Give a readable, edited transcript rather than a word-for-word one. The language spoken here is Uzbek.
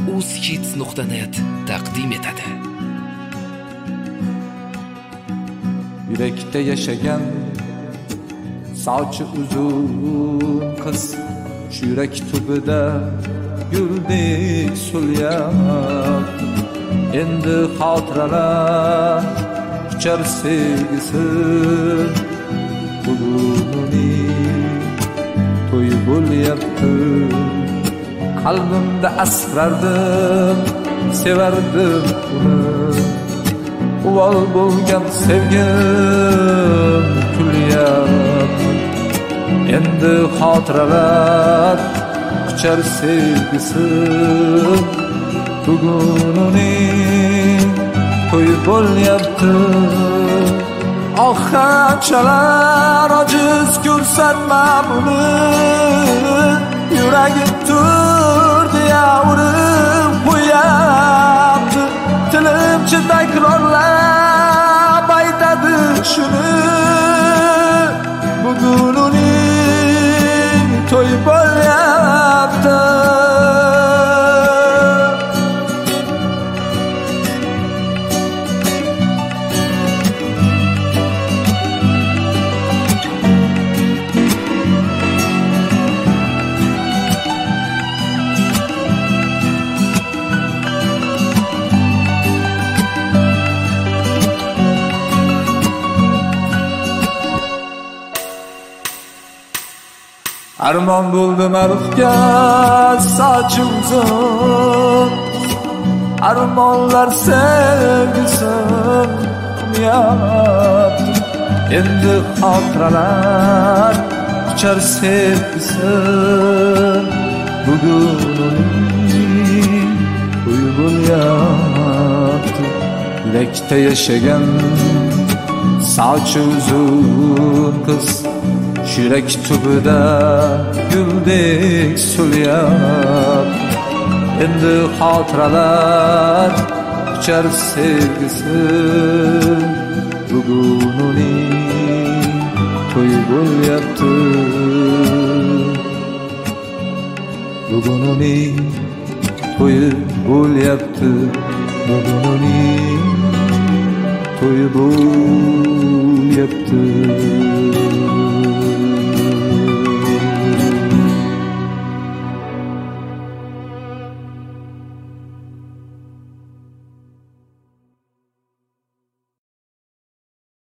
uzhits.net taqdim etadi. Yurakda yashagan sochi uzun qiz, shu yurak tubida guldek so'lyapti. Endi xotiralar uchar sevgisi, buguning to'yi bo'lyapti. Qalbimda asrardim, sevardim uni. Uvol bo'lgan sevgim kulyapti. Endi xotiralar quchar sevgisi, bugun uning to'yi bo'lyapti. Qanchalar ojiz ko'rsatma buni, yuragim turdi urib qo'yapti. Tilimcha takrorlab aytadi shuni, bugun uning to'yi bo'lyapti. Armon bo'ldim arifga sochi uzun, armonlar sevgisi unyapti. Endi xotiralar quchar sevgisi, bugun uning to'yi bo'lyapti. Yurakda yashagan sochi uzun qiz, yurak tubida guldek so'lyapti. Endi xotiralar quchar sevgisi, bugun uning to'yi bo'lyapti. Bugun uning to'yi bo'lyapti. Bugun uning to'yi bo'lyapti.